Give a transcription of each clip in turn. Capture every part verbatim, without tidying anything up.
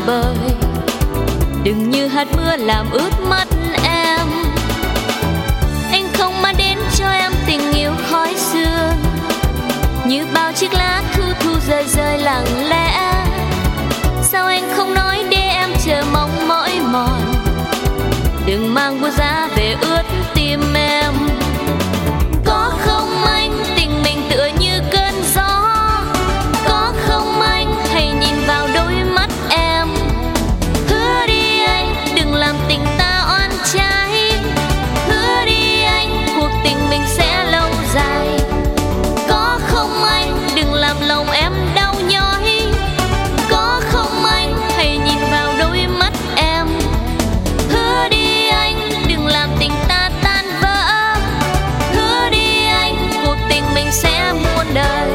bời. Đừng như hạt mưa làm ướt mắt em. Anh không mang đến cho em tình yêu khói sương, như bao chiếc lá thu thu rơi rơi lặng lẽ. Sao anh không nói để em chờ mong mỏi mòn. Đừng mang buốt giá về ướt tim em. Có không anh, tình mình tựa như cơn gió. Có không anh, hãy nhìn vào đôi mắt em. Hứa đi anh, đừng làm tình ta oan trái. Hứa đi anh, cuộc tình mình sẽ lâu dài. Có không anh, đừng làm lòng em đau nhói. Có không anh, hãy nhìn vào đôi mắt em. Hứa đi anh, đừng làm tình ta tan vỡ. Hứa đi anh, cuộc tình mình sẽ muôn đời.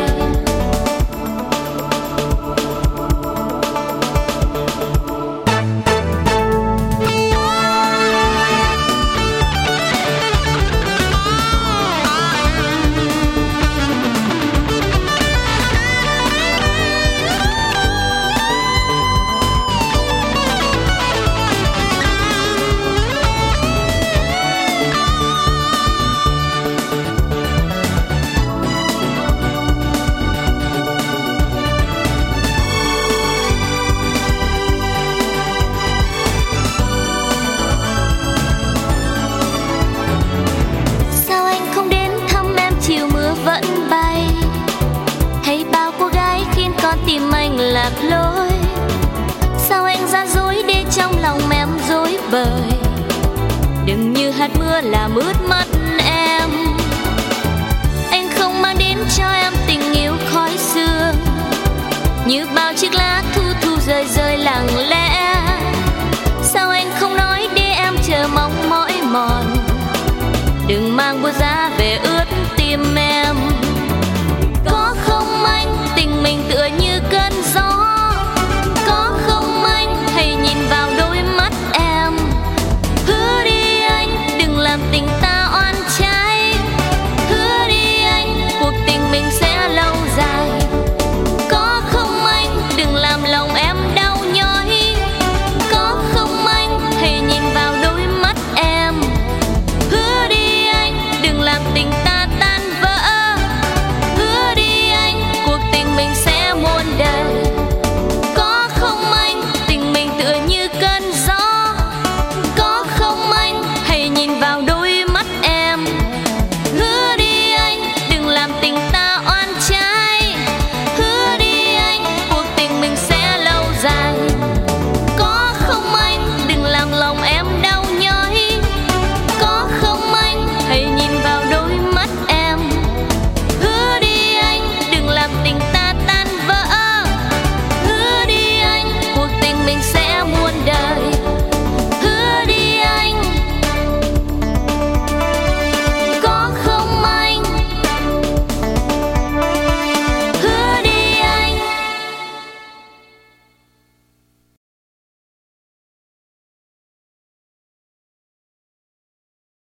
Vẫn bay, hay bao cô gái khiến con tim anh lạc lối. Sao anh gian dối để trong lòng em rối bời. Đừng như hạt mưa làm ướt mắt em. Anh không mang đến cho em tình yêu khói sương, như bao chiếc lá thu thu rơi rơi lặng lẽ.